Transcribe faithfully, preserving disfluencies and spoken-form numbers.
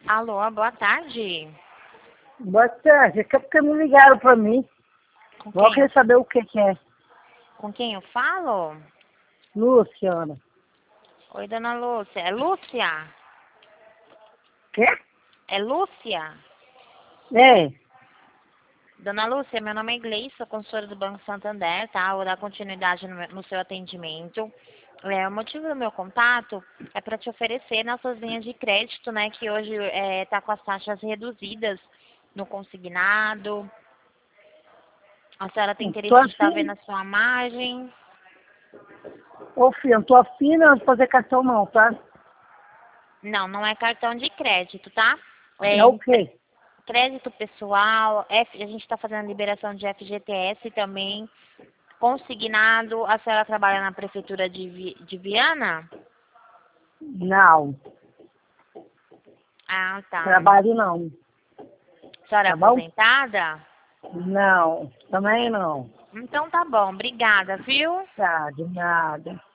Alô, boa tarde. Boa tarde. É porque me ligaram pra mim. Com Vou quem, querer saber o que que é. com quem eu falo? Luciana. Oi, dona Lúcia. É Lúcia? Quê? É Lúcia? É. Dona Lúcia, meu nome é Gleice, sou consultora do Banco Santander, tá? Vou dar continuidade no, no seu atendimento. É, o motivo do meu contato é para te oferecer nossas linhas de crédito, né? Que hoje está com as taxas reduzidas no consignado. A senhora tem Tô interesse de estar vendo afim. a sua margem? Ô, filho, não tô afim não de fazer cartão não, tá? Não, não é cartão de crédito, tá? É É o quê? crédito pessoal, F, a gente está fazendo liberação de F G T S também, consignado. A senhora trabalha na prefeitura de, Vi- de Viana? Não. Ah, tá. Trabalho não. A senhora é Tá bom? aposentada? Não. Também não. Então tá bom, obrigada, viu? Tá, de nada.